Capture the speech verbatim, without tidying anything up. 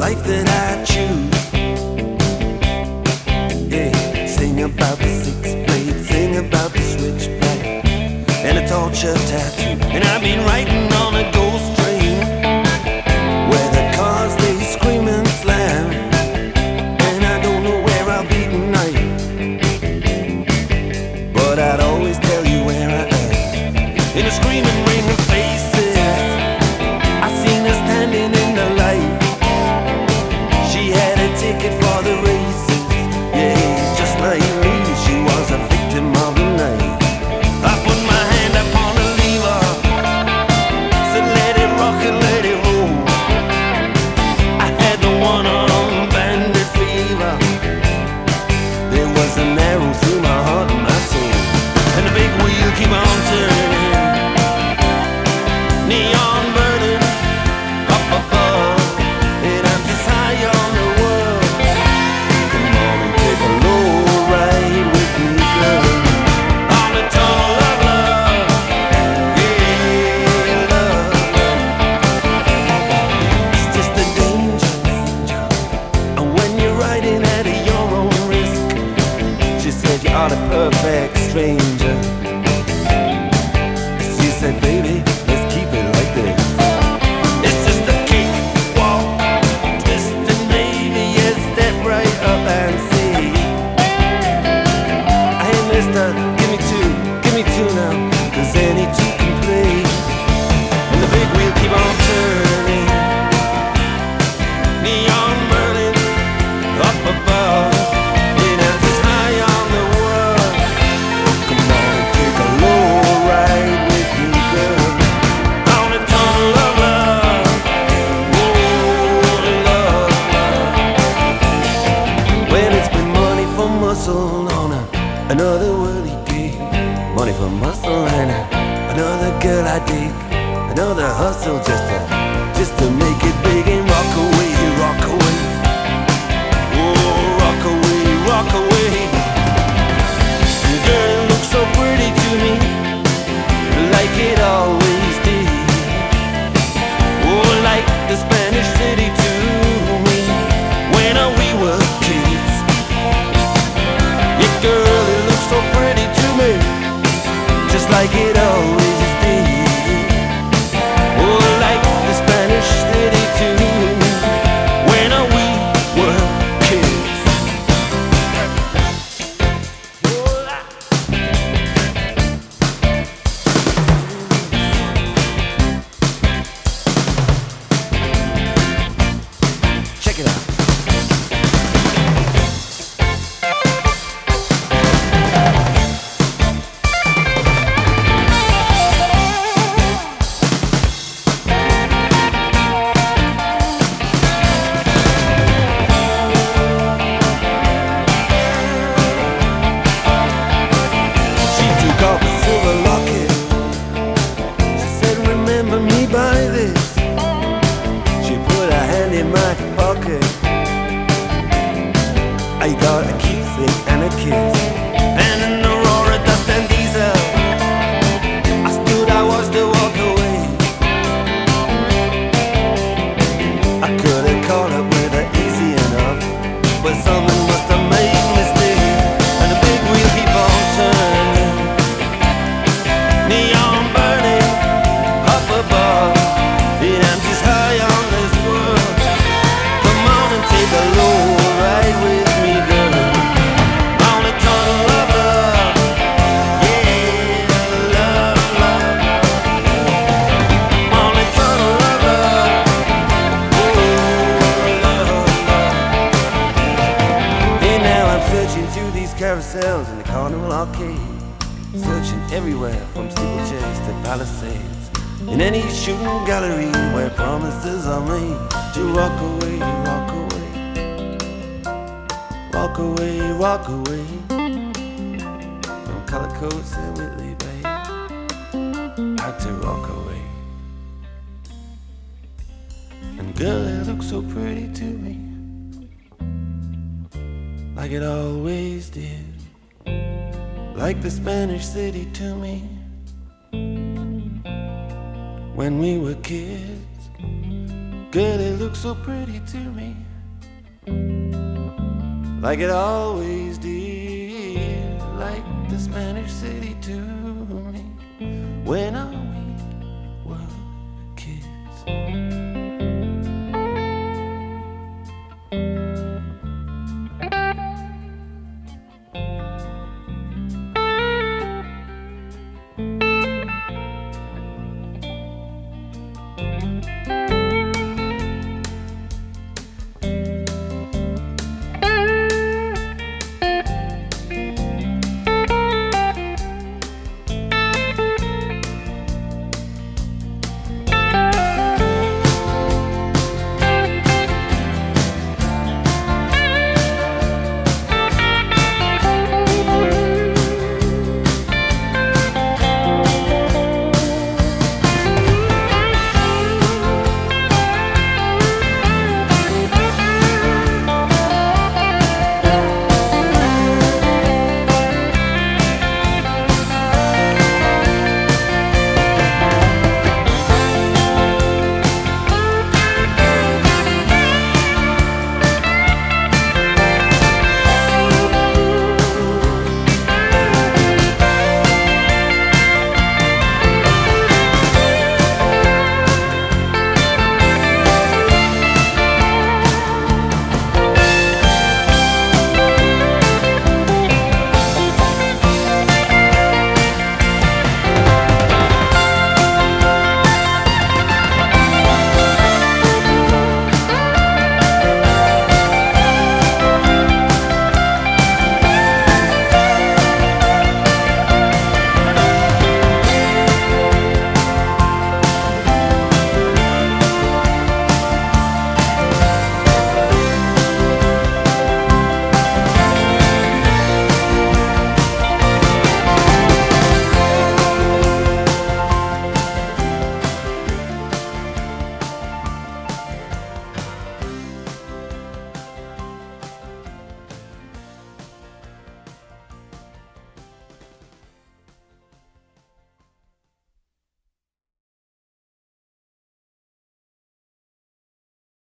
life that I choose. Yeah, sing about the six blade, sing about the switchblade, and a torture tattoo. And I've been riding on a ghost train where the cars they scream and slam, and I don't know where I'll be tonight, but I'd always tell you where I am. In a screaming ring of faces, I seen her standing in the light. She had a ticket for the races, yeah, just like me, she was a victim of the night. I put my hand upon the lever, said let it rock and let it roll. I had the one-armed bandit fever. There was an arrow through my heart and my soul, and the big wheel keep on turning, neon burning up above, and I'm just high on the world. Come on and take a low ride with me, girl, on the tunnel of love, yeah, love. It's just a danger, danger, and when you're riding at your own risk. She said you are the perfect stranger. She said, baby, let's keep it like this. It's just a cakewalk, twisting, baby, yeah, step right up and see. Hey, mister, give me two, give me two now, 'cause any two can play. And the big wheel keep on turning, neon burning up above, and I'm just high on the world. Come on and take a low ride with me, girl, on the tunnel of love, oh, love, love. When it's been money for muscle on a, another worldly gig, money for muscle and a, another girl I dig, another hustle just to, just to make it big and rock away, rock away, oh, rock away, rock away. Girl, it looks so pretty to me, like it always did. Oh, like the Spanish city to me, when uh, we were kids. Yeah, girl, it looks so pretty to me, just like it always did. Oh, like the Spanish city to me, when uh, we were kids. Check it out. She took off a silver locket. She said, remember me by this. She put her hand in my pocket. I got a keepsake and a kiss, and an Aurora dust and diesel. I stood, I watched her walk away. I could have caught up with her easy enough, but something must have made me stay. And the big wheel keep on turning, neon burning up above, and I'm just high on this world. Come on and take a low ride with me, girl, on the tunnel of love, yeah, love, love, on the tunnel of love, oh, love, love. And now I'm searching through these carousels in the Carnival Arcade, searching everywhere from steeplechase to Palisades, in any shooting gallery where promises are made to rock away, rock away, walk away, walk away, from Color Coats and Whitley Bay, out to rock away. And girl, it looks so pretty to me, like it always did, like the Spanish city to me, when we were kids. Girl, it looks so pretty to me, like it always did, like the Spanish city to me. When I